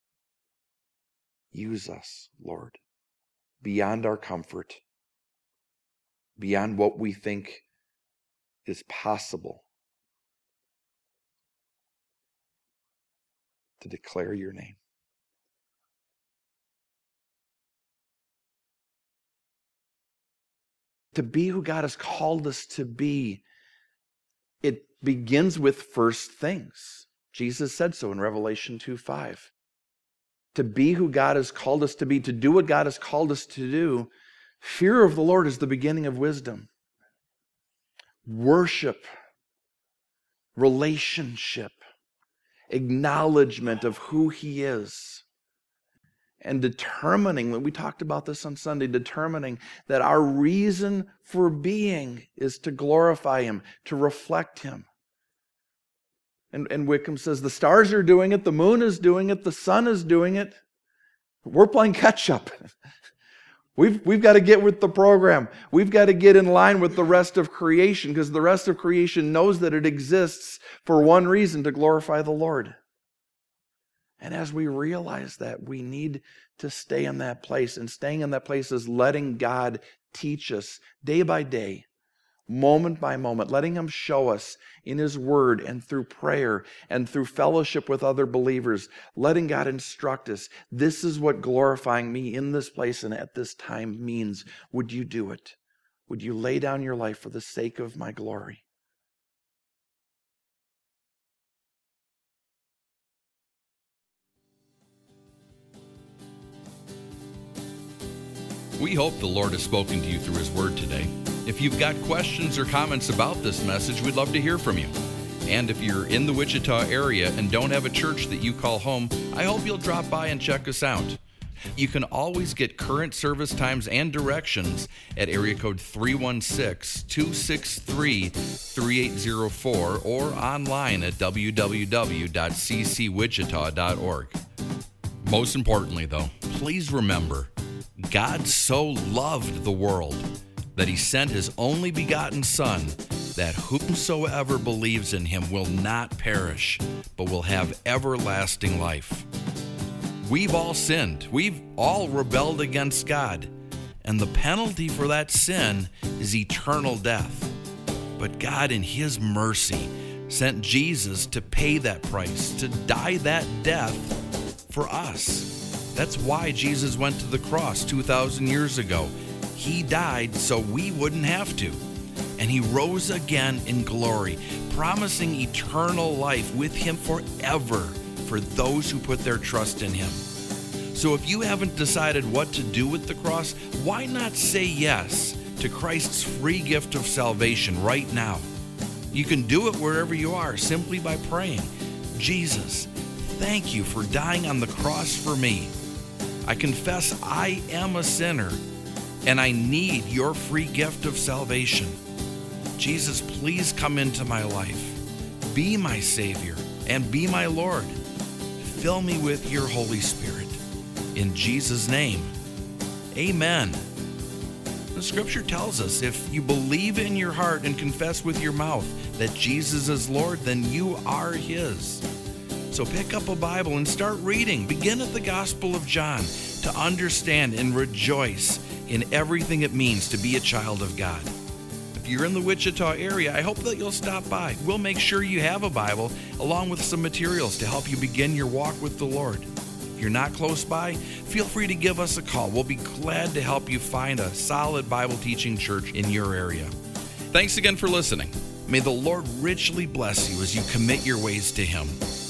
S2: Use us, Lord, beyond our comfort, beyond what we think is possible, to declare your name. To be who God has called us to be, it begins with first things. Jesus said so in Revelation 2:5. To be who God has called us to be, to do what God has called us to do, fear of the Lord is the beginning of wisdom. Worship, relationship, acknowledgement of who He is, and determining, we talked about this on Sunday, determining that our reason for being is to glorify Him, to reflect Him. And Wickham says the stars are doing it, the moon is doing it, the sun is doing it. We're playing catch up. We've got to get with the program. We've got to get in line with the rest of creation, because the rest of creation knows that it exists for one reason, to glorify the Lord. And as we realize that, we need to stay in that place. And staying in that place is letting God teach us day by day, moment by moment, letting Him show us in His Word and through prayer and through fellowship with other believers, letting God instruct us. This is what glorifying me in this place and at this time means. Would you do it? Would you lay down your life for the sake of my glory?
S1: We hope the Lord has spoken to you through His Word today. If you've got questions or comments about this message, we'd love to hear from you. And if you're in the Wichita area and don't have a church that you call home, I hope you'll drop by and check us out. You can always get current service times and directions at area code 316-263-3804 or online at www.ccwichita.org. Most importantly, though, please remember, God so loved the world that He sent His only begotten Son, that whomsoever believes in Him will not perish, but will have everlasting life. We've all sinned. We've all rebelled against God. And the penalty for that sin is eternal death. But God, in His mercy, sent Jesus to pay that price, to die that death for us. That's why Jesus went to the cross 2,000 years ago. He died so we wouldn't have to. And He rose again in glory, promising eternal life with Him forever for those who put their trust in Him. So if you haven't decided what to do with the cross, why not say yes to Christ's free gift of salvation right now? You can do it wherever you are, simply by praying, Jesus, thank you for dying on the cross for me. I confess I am a sinner, and I need your free gift of salvation. Jesus, please come into my life. Be my Savior and be my Lord. Fill me with your Holy Spirit. In Jesus' name, amen. The Scripture tells us if you believe in your heart and confess with your mouth that Jesus is Lord, then you are His. So pick up a Bible and start reading. Begin at the Gospel of John to understand and rejoice in everything it means to be a child of God. If you're in the Wichita area, I hope that you'll stop by. We'll make sure you have a Bible along with some materials to help you begin your walk with the Lord. If you're not close by, feel free to give us a call. We'll be glad to help you find a solid Bible teaching church in your area. Thanks again for listening. May the Lord richly bless you as you commit your ways to Him.